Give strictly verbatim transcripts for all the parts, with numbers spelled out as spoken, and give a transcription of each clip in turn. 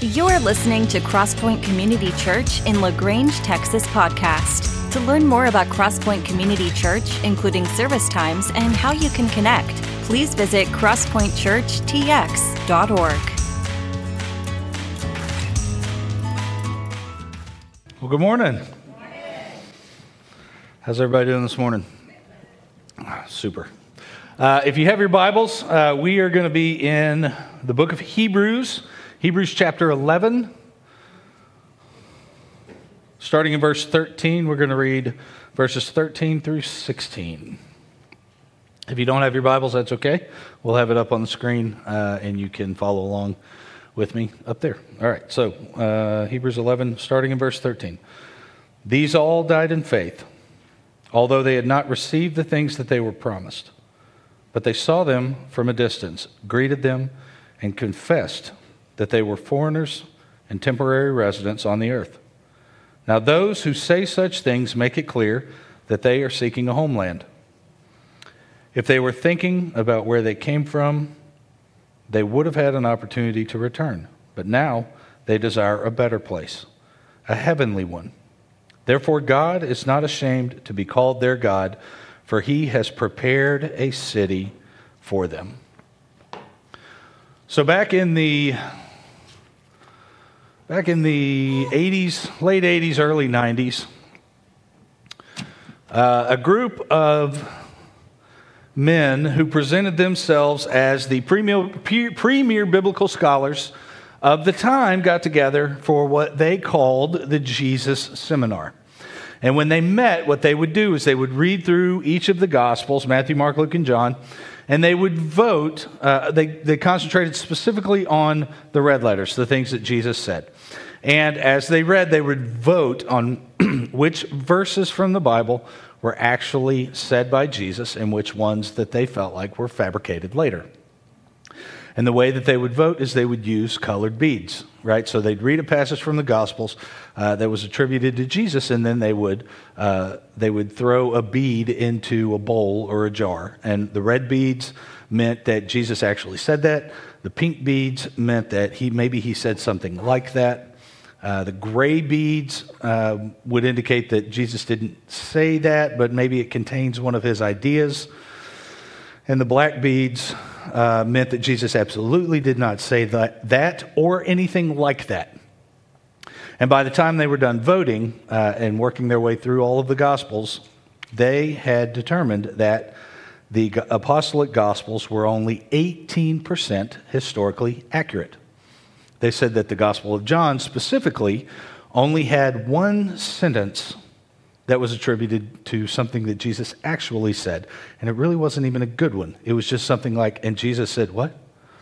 You're listening to Crosspoint Community Church in LaGrange, Texas podcast. To learn more about Crosspoint Community Church, including service times and how you can connect, please visit crosspoint church t x dot org. Well, good morning. How's everybody doing this morning? Super. Uh, if you have your Bibles, uh, we are going to be in the book of Hebrews, Hebrews chapter eleven. Starting in verse thirteen, we're going to read verses thirteen through sixteen. If you don't have your Bibles, that's okay. We'll have it up on the screen, uh, and you can follow along with me up there. All right, so uh, Hebrews eleven, starting in verse thirteen. These all died in faith, although they had not received the things that they were promised. But they saw them from a distance, greeted them, and confessed that they were foreigners and temporary residents on the earth. Now those who say such things make it clear that they are seeking a homeland. If they were thinking about where they came from, they would have had an opportunity to return. But now they desire a better place, a heavenly one. Therefore God is not ashamed to be called their God, for he has prepared a city for them. So back in the back in the eighties, late eighties, early nineties, uh, a group of men who presented themselves as the premier, premier biblical scholars of the time got together for what they called the Jesus Seminar. And when they met, what they would do is they would read through each of the Gospels, Matthew, Mark, Luke, and John, and they would vote. Uh, they, they concentrated specifically on the red letters, the things that Jesus said. And as they read, they would vote on which verses from the Bible were actually said by Jesus and which ones that they felt like were fabricated later. And the way that they would vote is they would use colored beads, right? So they'd read a passage from the Gospels uh, that was attributed to Jesus, and then they would uh, they would throw a bead into a bowl or a jar. And the red beads meant that Jesus actually said that. The pink beads meant that he maybe he said something like that. Uh, the gray beads uh, would indicate that Jesus didn't say that, but maybe it contains one of his ideas. And the black beads uh, meant that Jesus absolutely did not say that, that or anything like that. And by the time they were done voting uh, and working their way through all of the Gospels, they had determined that the apostolic Gospels were only eighteen percent historically accurate. They said that the Gospel of John specifically only had one sentence that was attributed to something that Jesus actually said. And it really wasn't even a good one. It was just something like, and Jesus said, what?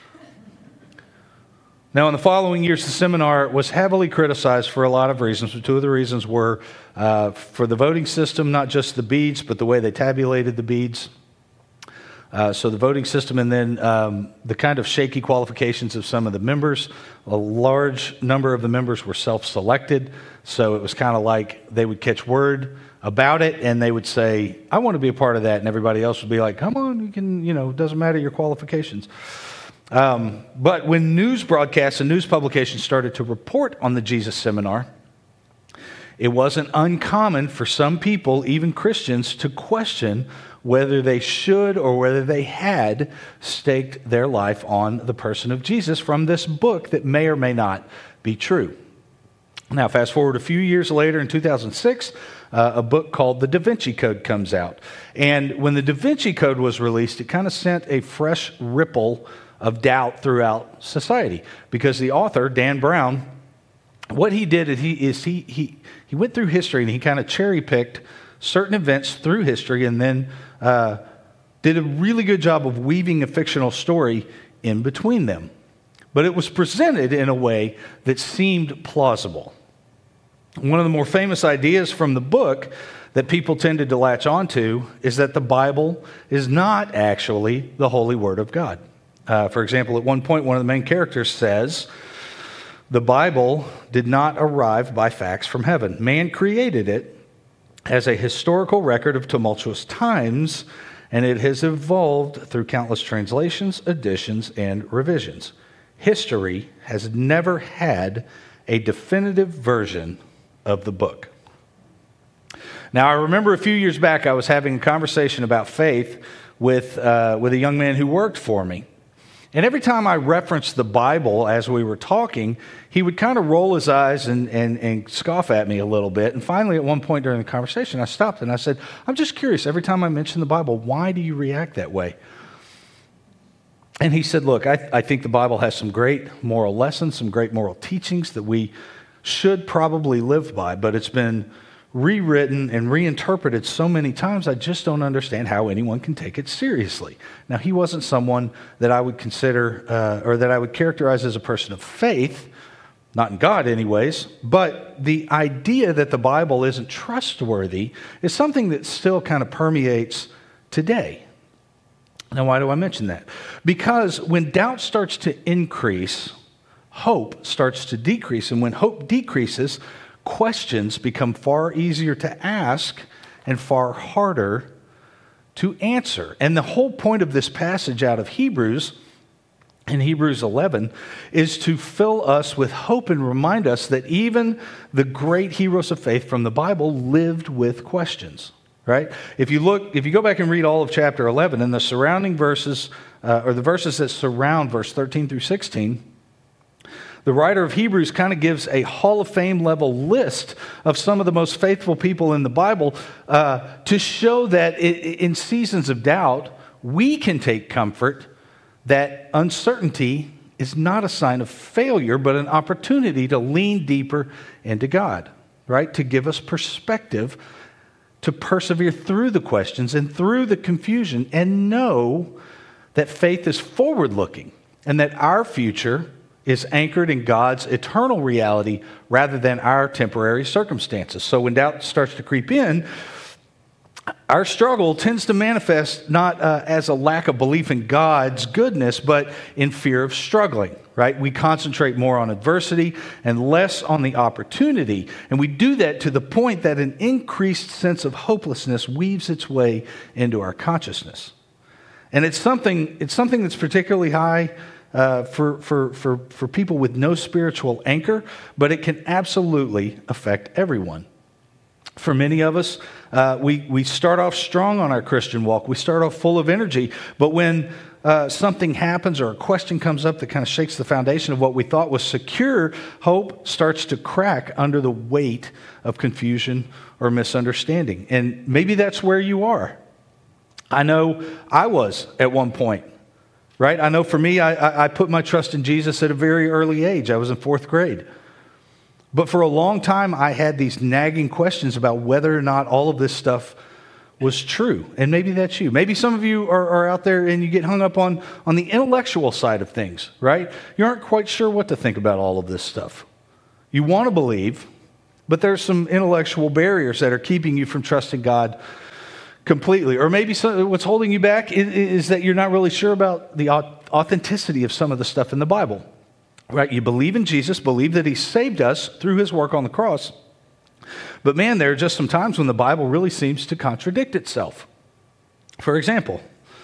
Now, in the following years, the seminar was heavily criticized for a lot of reasons. Two of the reasons were uh, for the voting system, not just the beads, but the way they tabulated the beads. Uh, so the voting system, and then um, the kind of shaky qualifications of some of the members. A large number of the members were self-selected, so it was kind of like they would catch word about it, and they would say, I want to be a part of that, and everybody else would be like, come on, you can, you know, it doesn't matter your qualifications. Um, but when news broadcasts and news publications started to report on the Jesus Seminar, it wasn't uncommon for some people, even Christians, to question whether they should or whether they had staked their life on the person of Jesus from this book that may or may not be true. Now, fast forward a few years later, in two thousand six, uh, a book called The Da Vinci Code comes out. And when the Da Vinci Code was released, it kind of sent a fresh ripple of doubt throughout society, because the author, Dan Brown, what he did is he, is he, he, he went through history and he kind of cherry-picked certain events through history, and then uh, did a really good job of weaving a fictional story in between them. But it was presented in a way that seemed plausible. One of the more famous ideas from the book that people tended to latch onto is that the Bible is not actually the Holy Word of God. Uh, for example, at one point, one of the main characters says, the Bible did not arrive by facts from heaven. Man created it as a historical record of tumultuous times, and it has evolved through countless translations, additions, and revisions. history has never had a definitive version of the book. Now, I remember a few years back, I was having a conversation about faith with, uh, with a young man who worked for me. And every time I referenced the Bible as we were talking, he would kind of roll his eyes and, and, and scoff at me a little bit. And finally, at one point during the conversation, I stopped and I said, I'm just curious, every time I mention the Bible, why do you react that way? And he said, look, I, I think the Bible has some great moral lessons, some great moral teachings that we should probably live by, but it's been rewritten and reinterpreted so many times, I just don't understand how anyone can take it seriously. Now, he wasn't someone that I would consider, uh, or that I would characterize as a person of faith, not in God anyways, but the idea that the Bible isn't trustworthy is something that still kind of permeates today. Now, why do I mention that? Because when doubt starts to increase, hope starts to decrease, and when hope decreases, questions become far easier to ask and far harder to answer. And the whole point of this passage out of Hebrews, in Hebrews eleven, is to fill us with hope and remind us that even the great heroes of faith from the Bible lived with questions, right? If you look, if you go back and read all of chapter eleven and the surrounding verses, uh, or the verses that surround verse thirteen through sixteen, the writer of Hebrews kind of gives a Hall of Fame level list of some of the most faithful people in the Bible uh, to show that it, in seasons of doubt, we can take comfort that uncertainty is not a sign of failure, but an opportunity to lean deeper into God, right? To give us perspective, to persevere through the questions and through the confusion, and know that faith is forward-looking and that our future is anchored in God's eternal reality rather than our temporary circumstances. So when doubt starts to creep in, our struggle tends to manifest not uh, as a lack of belief in God's goodness, but in fear of struggling, right? We concentrate more on adversity and less on the opportunity. And we do that to the point that an increased sense of hopelessness weaves its way into our consciousness. And it's something, it's something that's particularly high Uh, for, for, for, for people with no spiritual anchor, but it can absolutely affect everyone. For many of us, uh, we, we start off strong on our Christian walk. We start off full of energy, but when uh, something happens or a question comes up that kind of shakes the foundation of what we thought was secure, hope starts to crack under the weight of confusion or misunderstanding. And maybe that's where you are. I know I was at one point. Right? I know for me, I, I put my trust in Jesus at a very early age. I was in fourth grade. But for a long time, I had these nagging questions about whether or not all of this stuff was true. And maybe that's you. Maybe some of you are, are out there and you get hung up on, on the intellectual side of things, right? You aren't quite sure what to think about all of this stuff. You want to believe, but there's some intellectual barriers that are keeping you from trusting God completely. Or maybe so, what's holding you back is, is that you're not really sure about the authenticity of some of the stuff in the Bible. Right? You believe in Jesus, believe that he saved us through his work on the cross. But man, there are just some times when the Bible really seems to contradict itself. For example,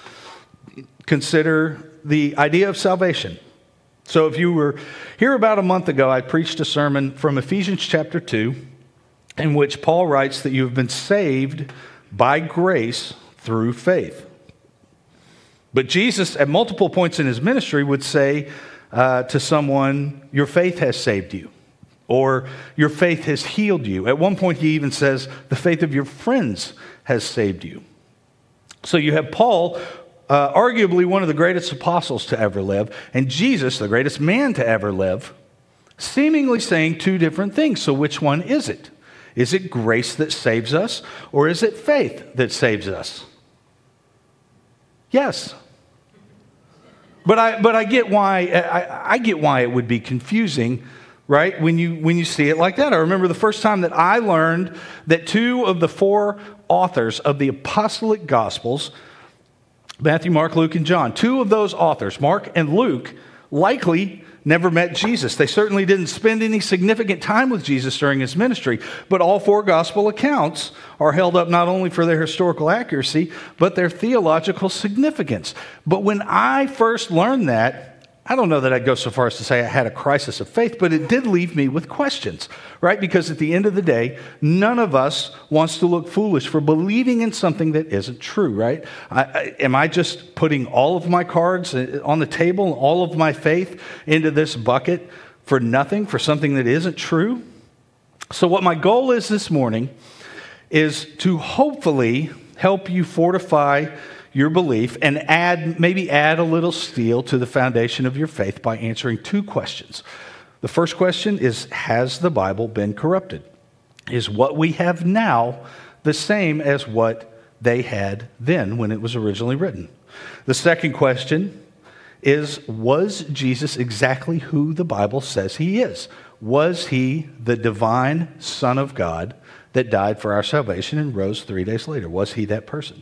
consider the idea of salvation. So if you were here about a month ago, I preached a sermon from Ephesians chapter two, in which Paul writes that you have been saved by grace through faith. But Jesus, at multiple points in his ministry, would say uh, to someone, your faith has saved you, or your faith has healed you. At one point, he even says, the faith of your friends has saved you. So you have Paul, uh, arguably one of the greatest apostles to ever live, and Jesus, the greatest man to ever live, seemingly saying two different things. So which one is it? Is it grace that saves us, or is it faith that saves us? Yes. But I but I get why I, I get why it would be confusing, right? When you when you see it like that. I remember the first time that I learned that two of the four authors of the apostolic gospels, Matthew, Mark, Luke, and John, two of those authors, Mark and Luke, likely never met Jesus. They certainly didn't spend any significant time with Jesus during his ministry, but all four gospel accounts are held up not only for their historical accuracy, but their theological significance. But when I first learned that, I don't know that I'd go so far as to say I had a crisis of faith, but it did leave me with questions, right? Because at the end of the day, none of us wants to look foolish for believing in something that isn't true, right? I, I, am I just putting all of my cards on the table, all of my faith into this bucket for nothing, for something that isn't true? So what my goal is this morning is to hopefully help you fortify your belief and add, maybe add a little steel to the foundation of your faith by answering two questions. The first question is, has the Bible been corrupted? Is what we have now the same as what they had then when it was originally written? The second question is, was Jesus exactly who the Bible says he is? Was he the divine Son of God that died for our salvation and rose three days later? Was he that person?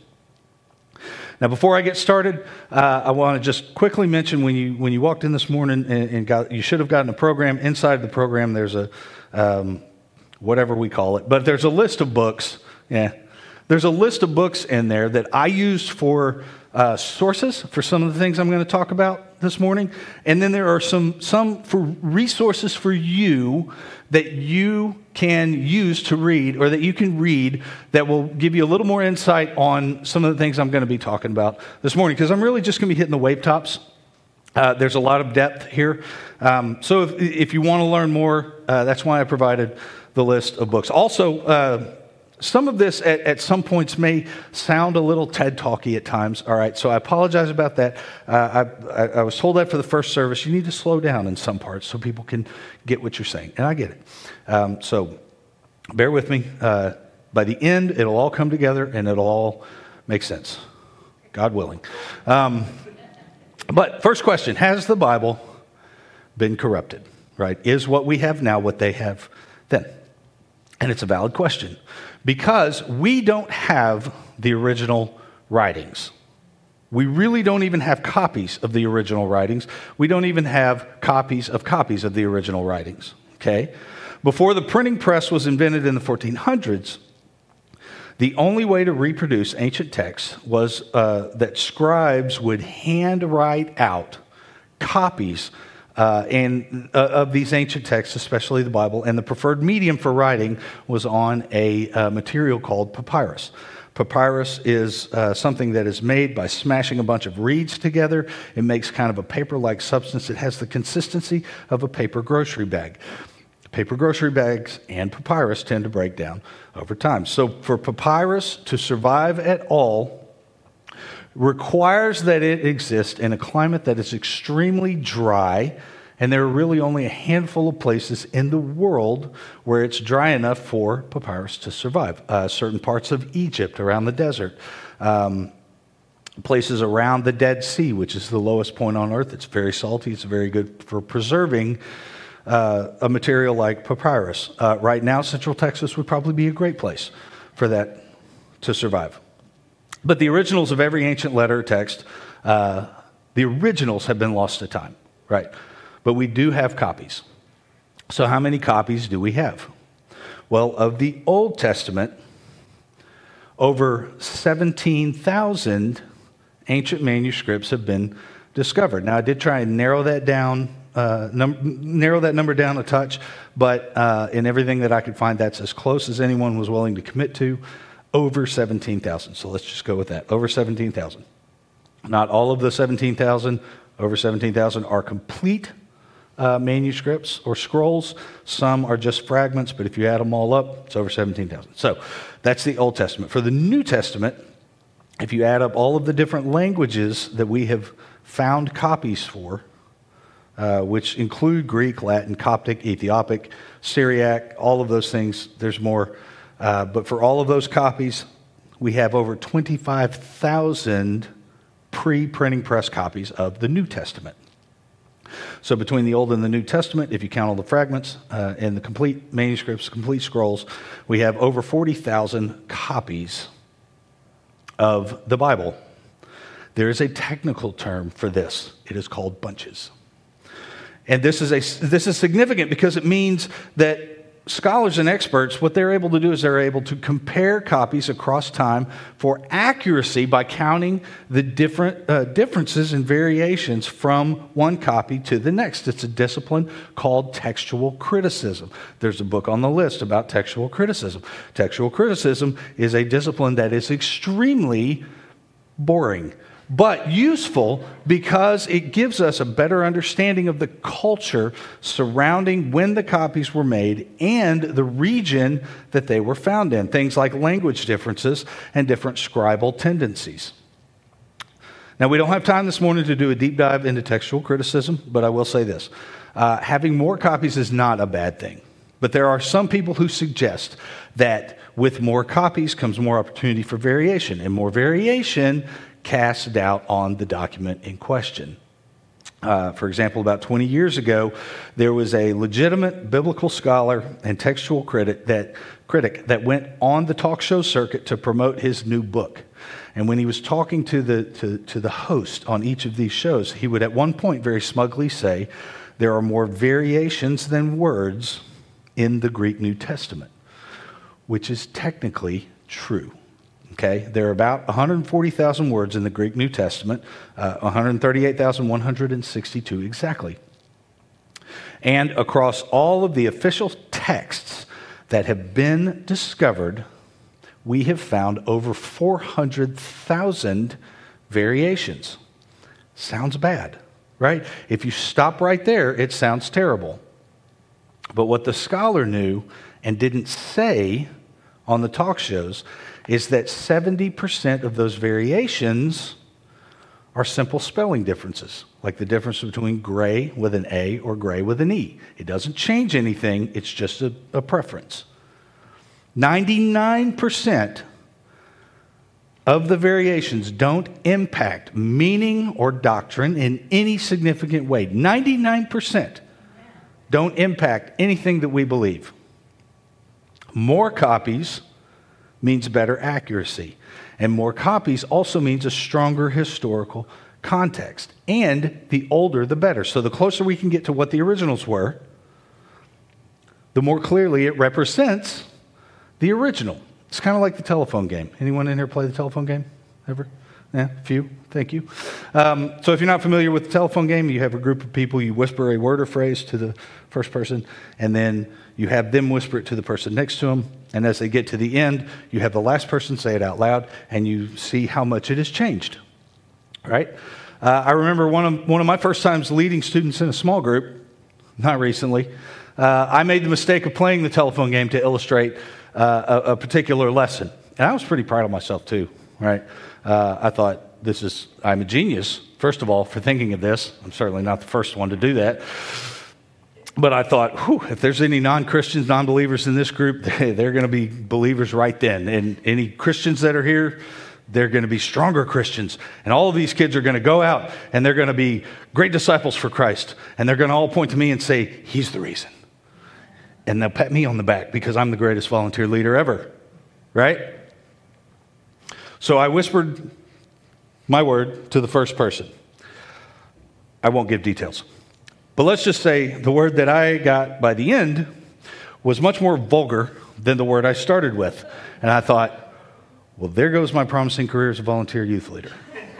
Now, before I get started, uh, I want to just quickly mention when you when you walked in this morning and, and got, you should have gotten a program. Inside the program, there's a um, whatever we call it, but there's a list of books. Yeah, there's a list of books in there that I used for uh, sources for some of the things I'm going to talk about this morning, and then there are some some for resources for you that you can use to read, or that you can read, that will give you a little more insight on some of the things I'm going to be talking about this morning, because I'm really just going to be hitting the wave tops. Uh, there's a lot of depth here. Um, so if, if you want to learn more, uh, that's why I provided the list of books. Also, uh, some of this at, at some points may sound a little TED Talky at times. All right, so I apologize about that. Uh, I, I, I was told that for the first service. You need to slow down in some parts so people can get what you're saying, and I get it. Um, so bear with me. Uh, by the end, it'll all come together and it'll all make sense, God willing. Um, but first question: has the Bible been corrupted? Right? Is what we have now what they have then? And it's a valid question, because we don't have the original writings. We really don't even have copies of the original writings. We don't even have copies of copies of the original writings, okay? Before the printing press was invented in the fourteen hundreds, the only way to reproduce ancient texts was uh, that scribes would handwrite out copies Uh, and uh, of these ancient texts, especially the Bible, and the preferred medium for writing was on a uh, material called papyrus. Papyrus is uh, something that is made by smashing a bunch of reeds together. It makes kind of a paper-like substance. It has the consistency of a paper grocery bag. Paper grocery bags and papyrus tend to break down over time. So for papyrus to survive at all requires that it exist in a climate that is extremely dry, and there are really only a handful of places in the world where it's dry enough for papyrus to survive. Uh, certain parts of Egypt around the desert, um, places around the Dead Sea, which is the lowest point on earth. It's very salty. It's very good for preserving uh, a material like papyrus. Uh, right now, Central Texas would probably be a great place for that to survive. But the originals of every ancient letter or text, uh, the originals have been lost to time, right? But we do have copies. So how many copies do we have? Well, of the Old Testament, over seventeen thousand ancient manuscripts have been discovered. Now, I did try and narrow that down, uh, num- narrow that number down a touch, but uh, in everything that I could find, that's as close as anyone was willing to commit to. Over seventeen thousand. So let's just go with that. Over seventeen thousand. Not all of the seventeen thousand, over seventeen thousand are complete uh, manuscripts or scrolls. Some are just fragments, but if you add them all up, it's over seventeen thousand. So that's the Old Testament. For the New Testament, if you add up all of the different languages that we have found copies for, uh, which include Greek, Latin, Coptic, Ethiopic, Syriac, all of those things, there's more. Uh, but for all of those copies, we have over twenty-five thousand pre-printing press copies of the New Testament. So between the Old and the New Testament, if you count all the fragments uh, and the complete manuscripts, complete scrolls, we have over forty thousand copies of the Bible. There is a technical term for this. It is called bunches. And this is a this is significant because it means that scholars and experts, what they're able to do is they're able to compare copies across time for accuracy by counting the different uh, differences and variations from one copy to the next. It's a discipline called textual criticism. There's a book on the list about textual criticism. Textual criticism is a discipline that is extremely boring, but useful because it gives us a better understanding of the culture surrounding when the copies were made and the region that they were found in. Things like language differences and different scribal tendencies. Now, we don't have time this morning to do a deep dive into textual criticism, but I will say this. Uh, having more copies is not a bad thing. But there are some people who suggest that with more copies comes more opportunity for variation, and more variation casts doubt on the document in question. Uh, for example, about twenty years ago, there was a legitimate biblical scholar and textual critic that, critic that went on the talk show circuit to promote his new book. And when he was talking to the, to, to the host on each of these shows, he would at one point very smugly say, there are more variations than words in the Greek New Testament, which is technically true. Okay, there are about one hundred forty thousand words in the Greek New Testament, uh, one hundred thirty-eight thousand one hundred sixty-two exactly. And across all of the official texts that have been discovered, we have found over four hundred thousand variations. Sounds bad, right? If you stop right there, it sounds terrible. But what the scholar knew and didn't say on the talk shows is that seventy percent of those variations are simple spelling differences, like the difference between gray with an A or gray with an E. It doesn't change anything, it's just a, a preference. ninety-nine percent of the variations don't impact meaning or doctrine in any significant way. ninety-nine percent don't impact anything that we believe. More copies means better accuracy. And more copies also means a stronger historical context. And the older, the better. So the closer we can get to what the originals were, the more clearly it represents the original. It's kind of like the telephone game. Anyone in here play the telephone game ever? Yeah, a few. Thank you. Um, so if you're not familiar with the telephone game, you have a group of people, you whisper a word or phrase to the first person, and then you have them whisper it to the person next to them. And as they get to the end, you have the last person say it out loud, and you see how much it has changed, right? Uh, I remember one of, one of my first times leading students in a small group, not recently. Uh, I made the mistake of playing the telephone game to illustrate uh, a, a particular lesson. And I was pretty proud of myself too, right? Uh, I thought, this is, I'm a genius, first of all, for thinking of this. I'm certainly not the first one to do that. But I thought, whew, if there's any non-Christians, non-believers in this group, they're going to be believers right then. And any Christians that are here, they're going to be stronger Christians. And all of these kids are going to go out and they're going to be great disciples for Christ. And they're going to all point to me and say, he's the reason. And they'll pat me on the back because I'm the greatest volunteer leader ever, right? So I whispered my word to the first person. I won't give details. But let's just say the word that I got by the end was much more vulgar than the word I started with. And I thought, well, there goes my promising career as a volunteer youth leader.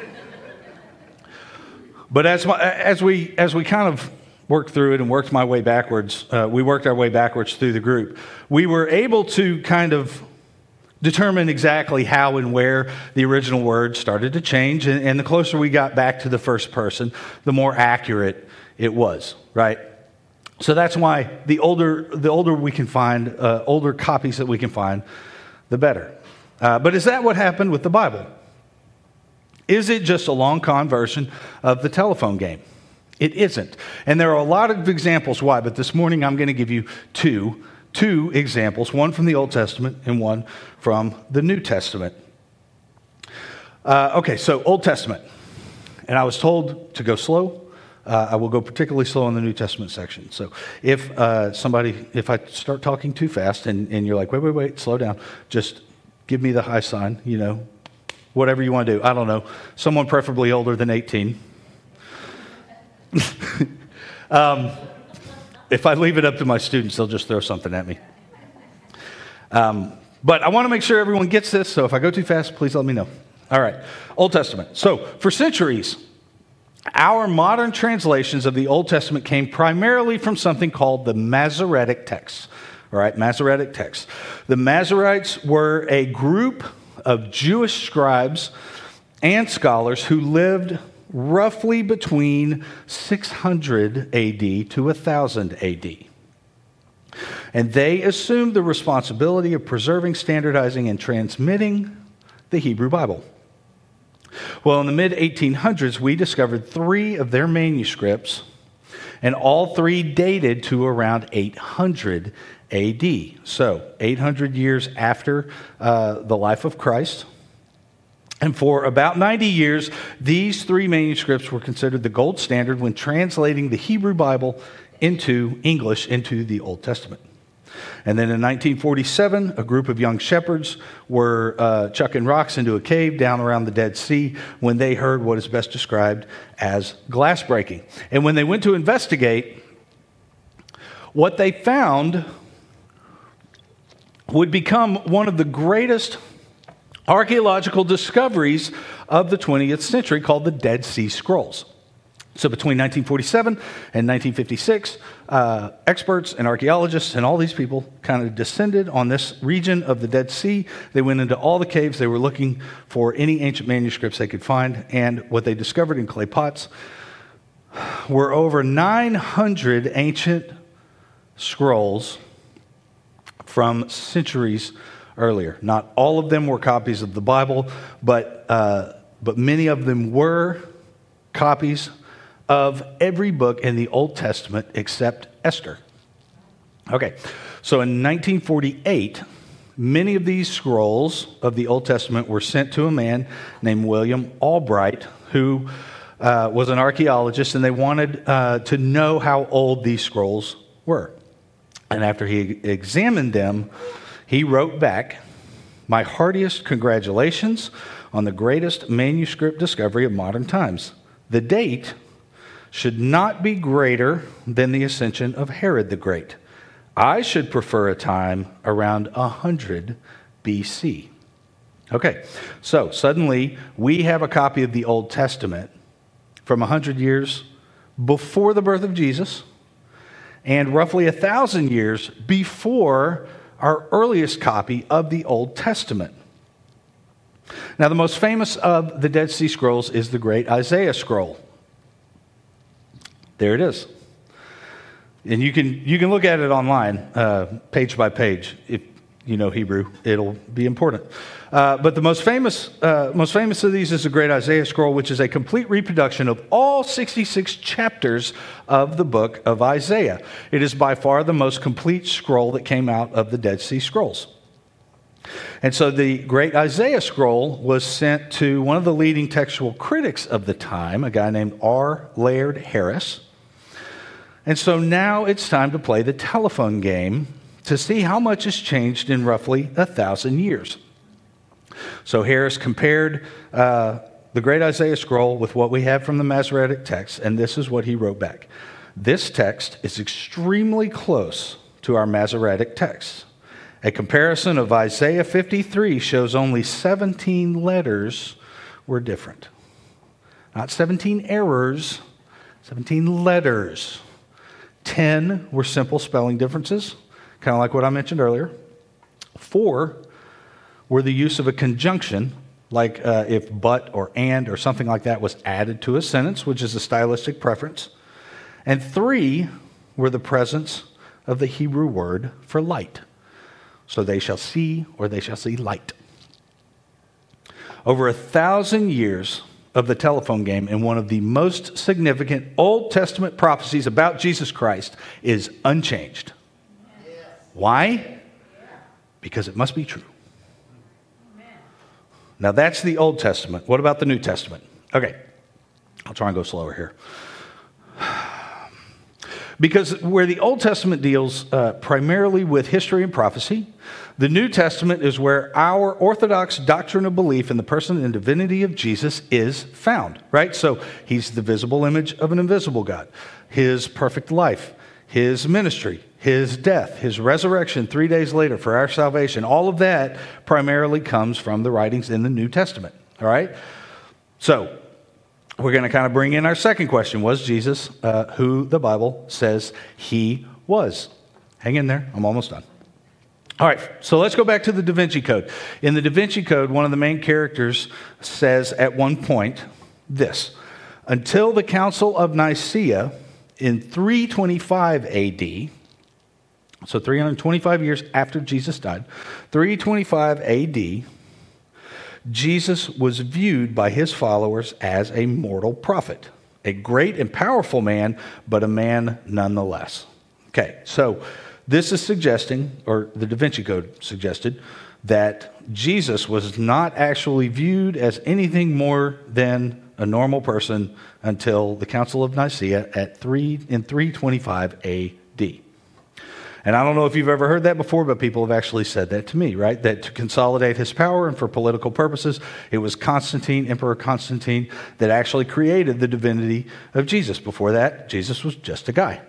But as my, as we as we kind of worked through it and worked my way backwards, uh, we worked our way backwards through the group. We were able to kind of determine exactly how and where the original word started to change. And, and the closer we got back to the first person, the more accurate it was, right? So that's why the older the older we can find, uh, older copies that we can find, the better. Uh, but is that what happened with the Bible? Is it just a long con version of the telephone game? It isn't. And there are a lot of examples why, but this morning I'm going to give you two, two examples, one from the Old Testament and one from the New Testament. Uh, okay, so Old Testament. And I was told to go slow. Uh, I will go particularly slow in the New Testament section. So if uh, somebody, if I start talking too fast and, and you're like, wait, wait, wait, slow down, just give me the high sign, you know, whatever you want to do. I don't know. Someone preferably older than eighteen. um, if I leave it up to my students, they'll just throw something at me. Um, but I want to make sure everyone gets this, so if I go too fast, please let me know. All right, Old Testament. So for centuries, our modern translations of the Old Testament came primarily from something called the Masoretic texts. All right, Masoretic texts. The Masoretes were a group of Jewish scribes and scholars who lived roughly between six hundred A D to one thousand A D. And they assumed the responsibility of preserving, standardizing, and transmitting the Hebrew Bible. Well, in the mid eighteen hundreds, we discovered three of their manuscripts, and all three dated to around eight hundred A D. So, eight hundred years after uh, the life of Christ. And for about ninety years, these three manuscripts were considered the gold standard when translating the Hebrew Bible into English, into the Old Testament. And then in nineteen forty-seven, a group of young shepherds were uh, chucking rocks into a cave down around the Dead Sea when they heard what is best described as glass breaking. And when they went to investigate, what they found would become one of the greatest archaeological discoveries of the twentieth century, called the Dead Sea Scrolls. So between nineteen forty-seven and nineteen fifty-six, uh, experts and archaeologists and all these people kind of descended on this region of the Dead Sea. They went into all the caves. They were looking for any ancient manuscripts they could find. And what they discovered in clay pots were over nine hundred ancient scrolls from centuries earlier. Not all of them were copies of the Bible, but uh, but many of them were copies of every book in the Old Testament except Esther. Okay, so in nineteen forty-eight, many of these scrolls of the Old Testament were sent to a man named William Albright, who uh, was an archaeologist, and they wanted uh, to know how old these scrolls were. And after he examined them, he wrote back, "My heartiest congratulations on the greatest manuscript discovery of modern times. The date should not be greater than the ascension of Herod the Great. I should prefer a time around one hundred B C" Okay, so suddenly we have a copy of the Old Testament from one hundred years before the birth of Jesus and roughly one thousand years before our earliest copy of the Old Testament. Now, the most famous of the Dead Sea Scrolls is the Great Isaiah Scroll. There it is. And you can you can look at it online, uh, page by page. If you know Hebrew, it'll be important. Uh, but the most famous uh, most famous of these is the Great Isaiah Scroll, which is a complete reproduction of all sixty-six chapters of the book of Isaiah. It is by far the most complete scroll that came out of the Dead Sea Scrolls. And so the Great Isaiah Scroll was sent to one of the leading textual critics of the time, a guy named R. Laird Harris. And so now it's time to play the telephone game to see how much has changed in roughly a thousand years. So Harris compared uh, the Great Isaiah Scroll with what we have from the Masoretic text, and this is what he wrote back. "This text is extremely close to our Masoretic text. A comparison of Isaiah fifty-three shows only seventeen letters were different. Not seventeen errors, seventeen letters. ten were simple spelling differences, kind of like what I mentioned earlier. Four were the use of a conjunction, like uh, if but or and or something like that was added to a sentence, which is a stylistic preference. And three were the presence of the Hebrew word for light. So they shall see, or they shall see light." Over a thousand years of the telephone game, and one of the most significant Old Testament prophecies about Jesus Christ is unchanged. Yes. Why? Because it must be true. Amen. Now that's the Old Testament. What about the New Testament? Okay, I'll try and go slower here. Because where the Old Testament deals uh, primarily with history and prophecy, the New Testament is where our orthodox doctrine of belief in the person and divinity of Jesus is found, right? So he's the visible image of an invisible God. His perfect life, his ministry, his death, his resurrection three days later for our salvation, all of that primarily comes from the writings in the New Testament. All right? So, we're going to kind of bring in our second question. Was Jesus uh, who the Bible says he was? Hang in there. I'm almost done. All right, so let's go back to the Da Vinci Code. In the Da Vinci Code, one of the main characters says at one point this: until the Council of Nicaea in three twenty-five A D, so three hundred twenty-five years after Jesus died, three twenty-five A D, Jesus was viewed by his followers as a mortal prophet, a great and powerful man, but a man nonetheless. Okay, so this is suggesting, or the Da Vinci Code suggested, that Jesus was not actually viewed as anything more than a normal person until the Council of Nicaea at three in three twenty-five A D. And I don't know if you've ever heard that before, but people have actually said that to me, right? That to consolidate his power and for political purposes, it was Constantine, Emperor Constantine, that actually created the divinity of Jesus. Before that, Jesus was just a guy.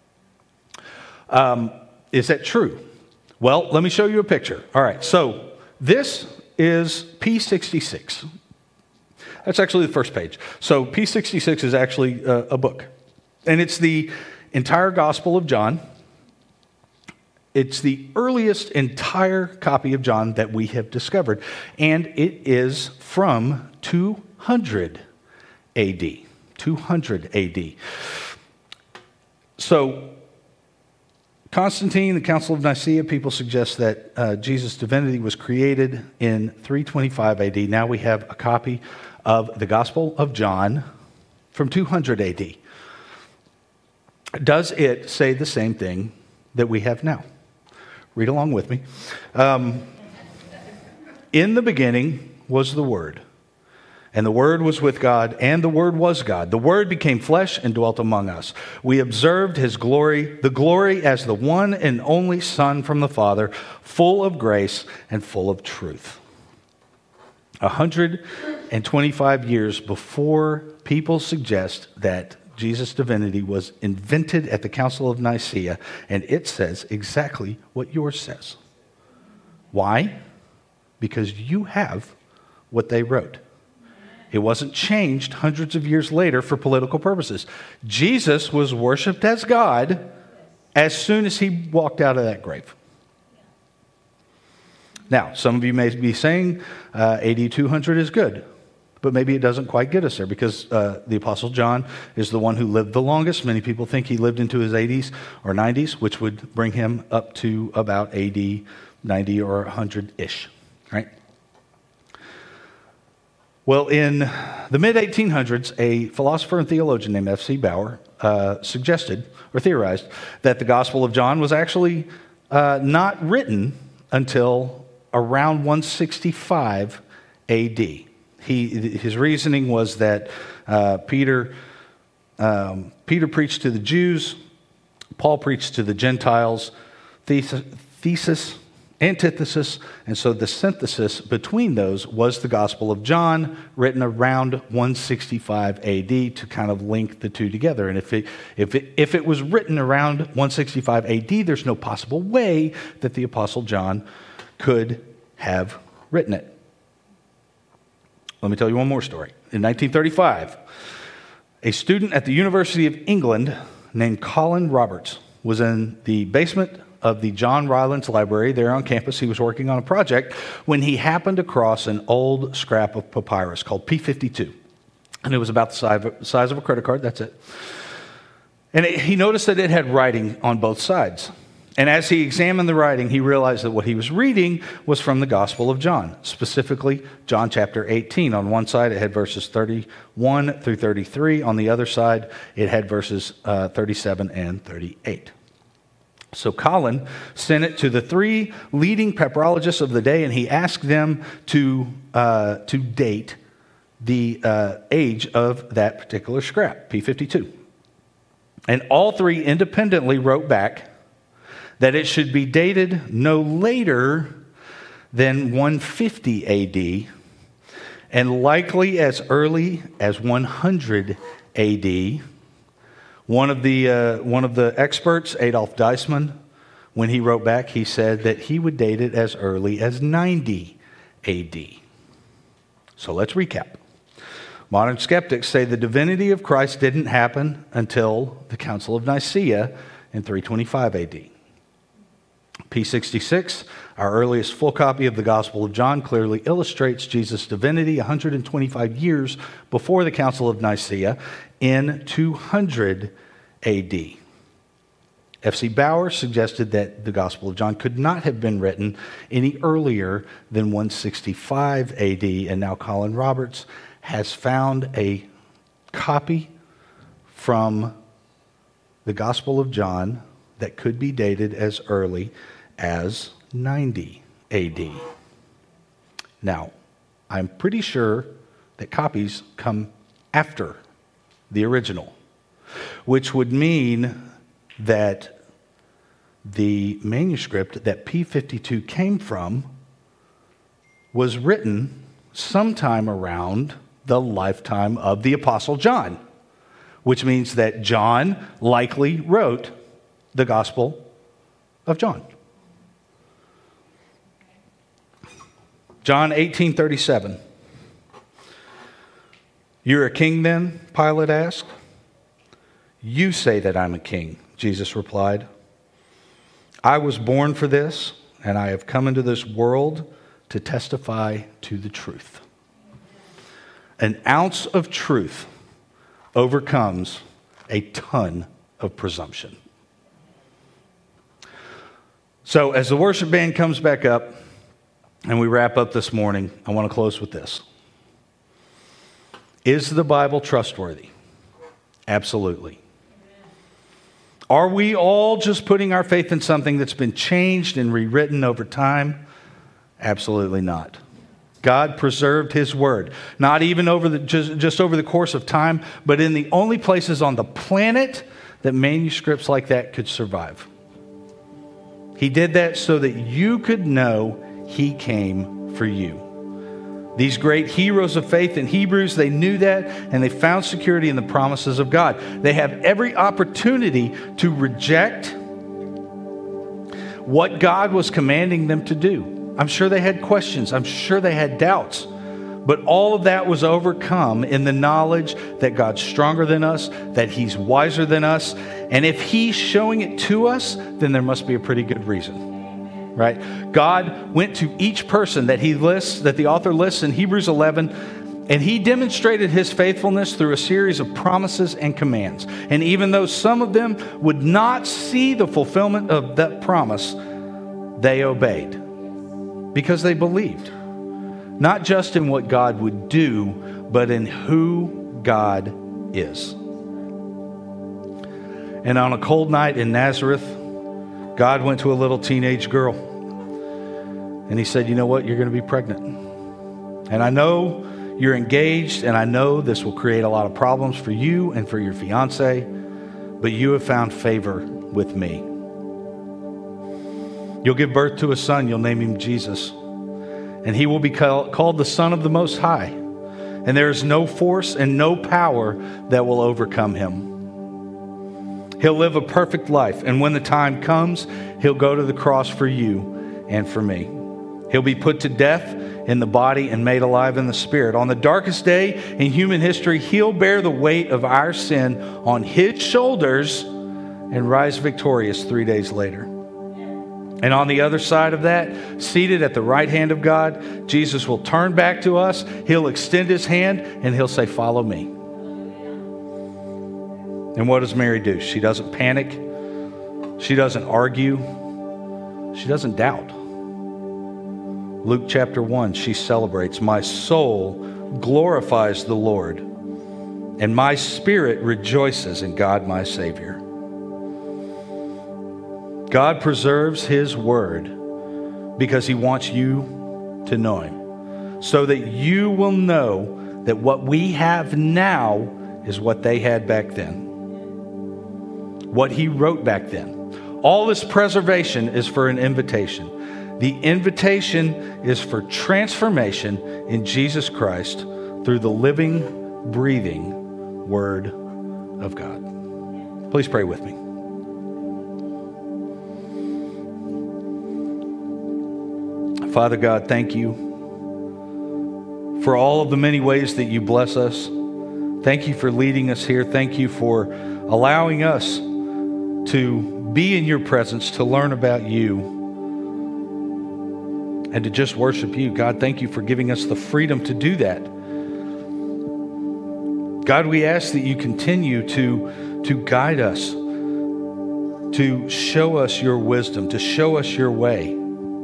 Um, is that true? Well, let me show you a picture. All right, so this is P sixty-six. That's actually the first page. So P sixty-six is actually a, a book. And it's the entire Gospel of John. It's the earliest entire copy of John that we have discovered. And it is from two hundred A D. two hundred A D. So Constantine, the Council of Nicaea, people suggest that uh, Jesus' divinity was created in three twenty-five A D. Now we have a copy of the Gospel of John from two hundred A D. Does it say the same thing that we have now? Read along with me. Um, in the beginning was the Word, and the Word was with God, and the Word was God. The Word became flesh and dwelt among us. We observed his glory, the glory as the one and only Son from the Father, full of grace and full of truth. one hundred twenty-five years before people suggest that Jesus' divinity was invented at the Council of Nicaea, and it says exactly what yours says. Why? Because you have what they wrote. It wasn't changed hundreds of years later for political purposes. Jesus was worshiped as God as soon as he walked out of that grave. Now, some of you may be saying uh, A D two hundred is good, but maybe it doesn't quite get us there because uh, the Apostle John is the one who lived the longest. Many people think he lived into his eighties or nineties, which would bring him up to about A D ninety or one hundred-ish, right? Well, in the mid eighteen hundreds, a philosopher and theologian named F C Bauer uh, suggested or theorized that the Gospel of John was actually uh, not written until around one sixty-five A D. He, his reasoning was that uh, Peter, um, Peter preached to the Jews, Paul preached to the Gentiles, thesis, thesis antithesis, and so the synthesis between those was the Gospel of John, written around one sixty-five A D to kind of link the two together. And if it, if it, if it was written around one sixty-five A D, there's no possible way that the Apostle John could have written it. Let me tell you one more story. In nineteen thirty-five, a student at the University of England named Colin Roberts was in the basement of the John Rylands Library there on campus. He was working on a project when he happened across an old scrap of papyrus called P fifty-two. And it was about the size of a credit card, that's it. And it, he noticed that it had writing on both sides. And as he examined the writing, he realized that what he was reading was from the Gospel of John, specifically John chapter eighteen. On one side, it had verses thirty-one through thirty-three. On the other side, it had verses uh, thirty-seven and thirty-eight. So Colin sent it to the three leading papyrologists of the day, and he asked them to, uh, to date the uh, age of that particular scrap, P fifty-two. And all three independently wrote back that it should be dated no later than one fifty A D and likely as early as one hundred A D. One of the uh, one of the experts, Adolf Deisman, When he wrote back, he said that he would date it as early as ninety A D. So let's recap. Modern skeptics say the divinity of Christ didn't happen until the Council of Nicaea in three twenty-five A D. P sixty-six, our earliest full copy of the Gospel of John, clearly illustrates Jesus' divinity one hundred twenty-five years before the Council of Nicaea in two hundred A D. F C Bauer suggested that the Gospel of John could not have been written any earlier than one sixty-five A D, and now Colin Roberts has found a copy from the Gospel of John that could be dated as early as ninety A D. Now, I'm pretty sure that copies come after the original, which would mean that the manuscript that P fifty-two came from was written sometime around the lifetime of the Apostle John, which means that John likely wrote the Gospel of John. John eighteen thirty-seven. "You're a king then?" Pilate asked. "You say that I'm a king," Jesus replied. "I was born for this, and I have come into this world to testify to the truth." An ounce of truth overcomes a ton of presumption. So as the worship band comes back up and we wrap up this morning, I want to close with this. Is the Bible trustworthy? Absolutely. Are we all just putting our faith in something that's been changed and rewritten over time? Absolutely not. God preserved His Word, not even over the, just, just over the course of time, but in the only places on the planet that manuscripts like that could survive. He did that so that you could know He came for you. These great heroes of faith in Hebrews, they knew that, and they found security in the promises of God. They have every opportunity to reject what God was commanding them to do. I'm sure they had questions. I'm sure they had doubts. But all of that was overcome in the knowledge that God's stronger than us, that He's wiser than us. And if He's showing it to us, then there must be a pretty good reason, right? God went to each person that He lists, that the author lists in Hebrews eleven, and He demonstrated His faithfulness through a series of promises and commands. And even though some of them would not see the fulfillment of that promise, they obeyed because they believed. Not just in what God would do, but in who God is. And on a cold night in Nazareth, God went to a little teenage girl. And He said, you know what? You're going to be pregnant. And I know you're engaged, and I know this will create a lot of problems for you and for your fiance, but you have found favor with me. You'll give birth to a son. You'll name him Jesus. And he will be called the Son of the Most High. And there is no force and no power that will overcome him. He'll live a perfect life. And when the time comes, he'll go to the cross for you and for me. He'll be put to death in the body and made alive in the spirit. On the darkest day in human history, he'll bear the weight of our sin on his shoulders and rise victorious three days later. And on the other side of that, seated at the right hand of God, Jesus will turn back to us. He'll extend his hand and he'll say, follow me. And what does Mary do? She doesn't panic. She doesn't argue. She doesn't doubt. Luke chapter one, she celebrates, my soul glorifies the Lord, and my spirit rejoices in God my Savior. God preserves His Word because He wants you to know Him, so that you will know that what we have now is what they had back then, what He wrote back then. All this preservation is for an invitation. The invitation is for transformation in Jesus Christ through the living, breathing Word of God. Please pray with me. Father God, thank you for all of the many ways that you bless us. Thank you for leading us here. Thank you for allowing us to be in your presence, to learn about you, and to just worship you. God, thank you for giving us the freedom to do that. God, we ask that you continue to, to guide us, to show us your wisdom, to show us your way.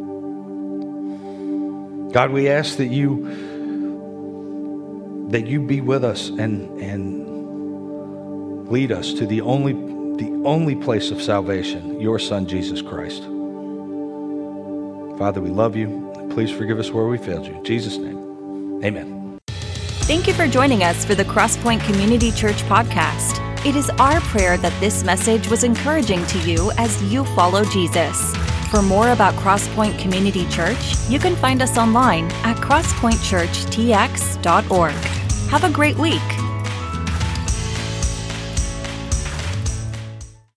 God, we ask that you that you be with us and and lead us to the only the only place of salvation, your Son, Jesus Christ. Father, we love you. Please forgive us where we failed you. In Jesus' name, amen. Thank you for joining us for the Crosspoint Community Church podcast. It is our prayer that this message was encouraging to you as you follow Jesus. For more about Crosspoint Community Church, you can find us online at crosspoint church t x dot org. Have a great week.